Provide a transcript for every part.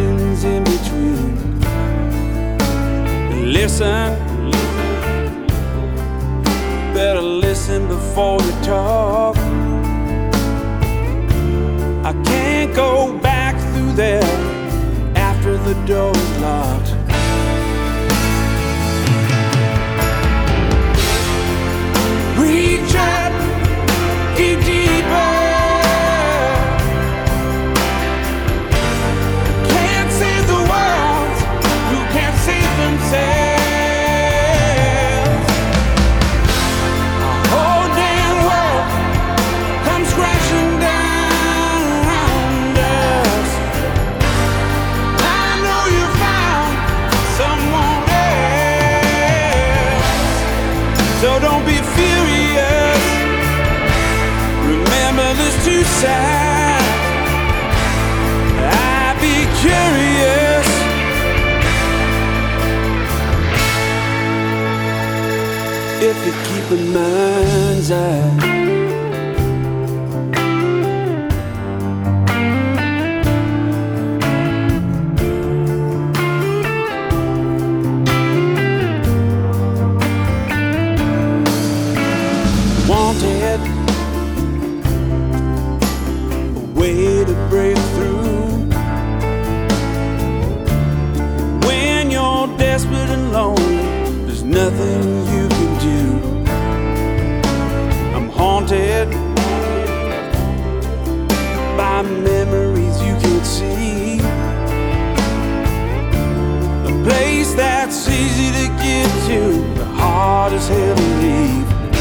mountains in between. Listen, better listen before you talk. I can't go back through there after the door's locked. Reach up, dig deeper. Can't save the world who can't save themselves. A whole damn world comes crashing down around us. I know you found someone else, so don't be furious. Remember there's two sides. I'd be curious if you keep in mind's eye. Wanted a way to break through when you're desperate and lonely. There's nothing you can do. I'm haunted by memories you can't see. A place that's easy to get to, but hard as hell to leave.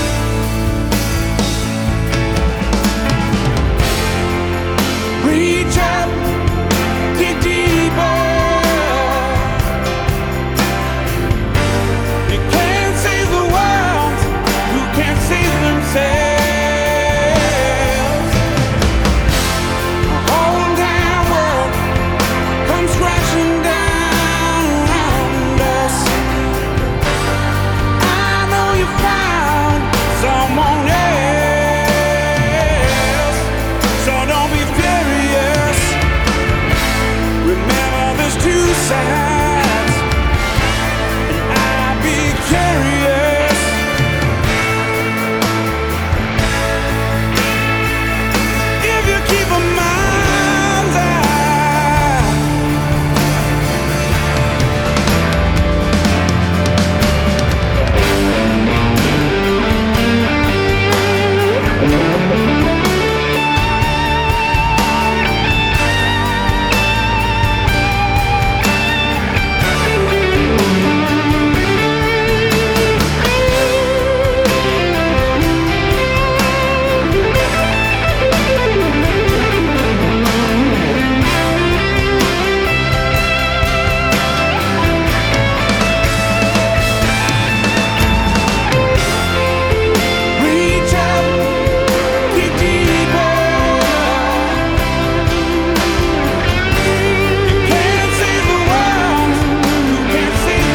Reach up, dig deeper. You can't save the world who can't save themselves. A whole damn world comes crashing down around us. I know you found someone else, so don't be furious. Remember there's two sides, and I'd be curious if you keep a mind's eye. Reach up, dig deeper. You can't save the world who can't save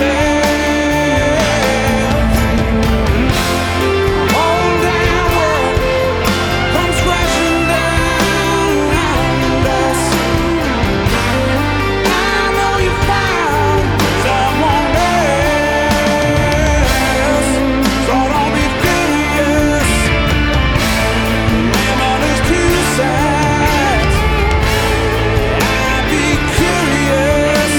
themselves. A whole damn world comes crashing down around us. I know you found someone else, so don't be furious. Remember there's two sides. I'd be curious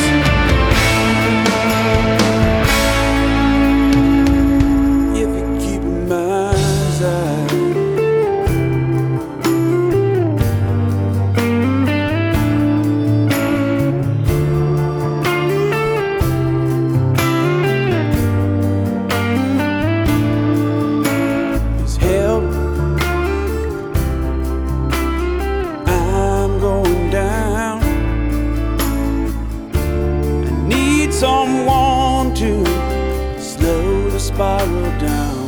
if you keep in mind's eye. There's help. I'm going down. I need someone to slow the spiral down.